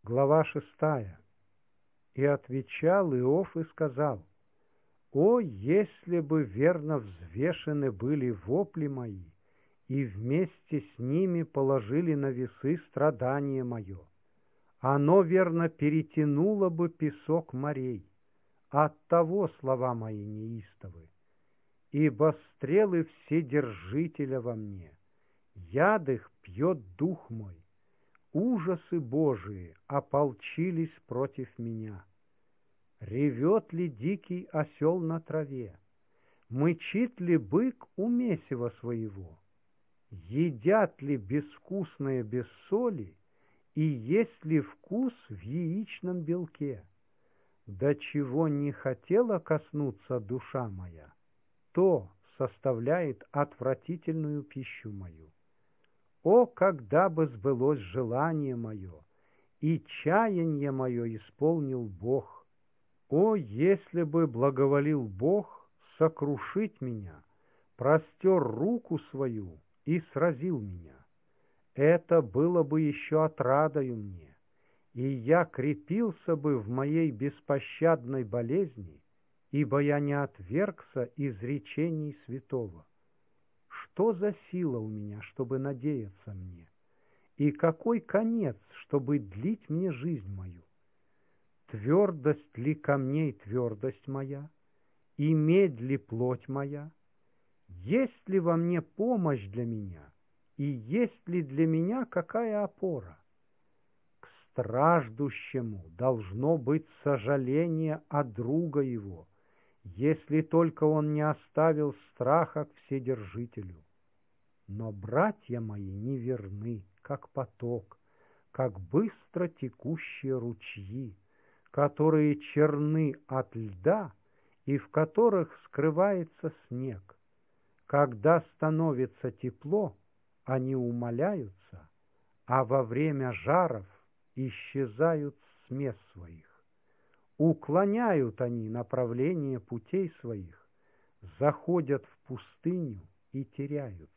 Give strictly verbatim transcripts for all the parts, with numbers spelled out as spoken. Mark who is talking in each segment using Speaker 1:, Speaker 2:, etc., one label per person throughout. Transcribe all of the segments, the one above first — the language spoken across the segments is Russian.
Speaker 1: Глава шестая. И отвечал Иов и сказал: «О, если бы верно взвешены были вопли мои, и вместе с ними положили на весы страдание мое, оно верно перетянуло бы песок морей, оттого слова мои неистовы. Ибо стрелы Вседержителя во мне, яд их пьет дух мой, ужасы Божии ополчились против меня. Ревет ли дикий осел на траве? Мычит ли бык у месива своего? Едят ли безвкусное без соли, и есть ли вкус в яичном белке? До чего не хотела коснуться душа моя, то составляет отвратительную пищу мою. О, когда бы сбылось желание мое, и чаяние мое исполнил Бог! О, если бы благоволил Бог сокрушить меня, простер руку свою и сразил меня! Это было бы еще отрадою мне, и я крепился бы в моей беспощадной болезни, ибо я не отвергся изречений святого. Что за сила у меня, чтобы надеяться мне? И какой конец, чтобы длить мне жизнь мою? Твердость ли камней твердость моя, и медь ли плоть моя? Есть ли во мне помощь для меня, и есть ли для меня какая опора? К страждущему должно быть сожаление от друга его, если только он не оставил страха к Вседержителю. Но братья мои неверны, как поток, как быстро текущие ручьи, которые черны от льда и в которых скрывается снег. Когда становится тепло, они умаляются, а во время жаров исчезают с мест своих. Уклоняют они направление путей своих, заходят в пустыню и теряются.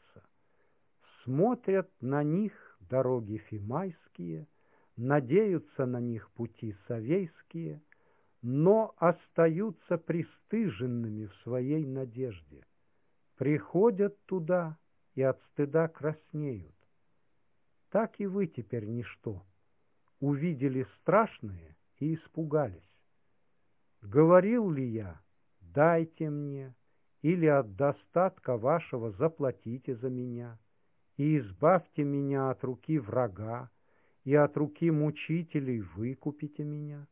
Speaker 1: Смотрят на них дороги фимайские, надеются на них пути совейские, но остаются пристыженными в своей надежде. Приходят туда и от стыда краснеют. Так и вы теперь ничто. Увидели страшное и испугались. Говорил ли я: дайте мне, или от достатка вашего заплатите за меня, и избавьте меня от руки врага, и от руки мучителей выкупите меня?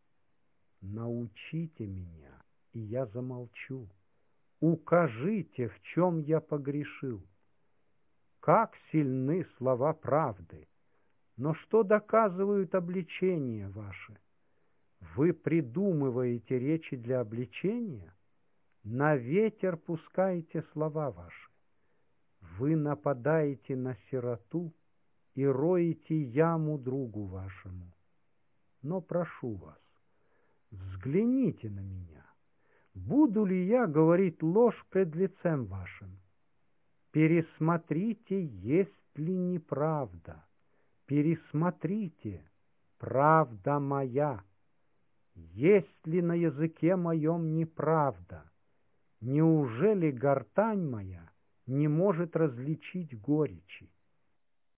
Speaker 1: Научите меня, и я замолчу. Укажите, в чем я погрешил. Как сильны слова правды, но что доказывают обличения ваши? Вы придумываете речи для обличения? На ветер пускаете слова ваши. Вы нападаете на сироту и роете яму другу вашему. Но прошу вас, взгляните на меня. Буду ли я говорить ложь пред лицем вашим? Пересмотрите, есть ли неправда. Пересмотрите, правда моя. Есть ли на языке моем неправда? Неужели гортань моя не может различить горечи?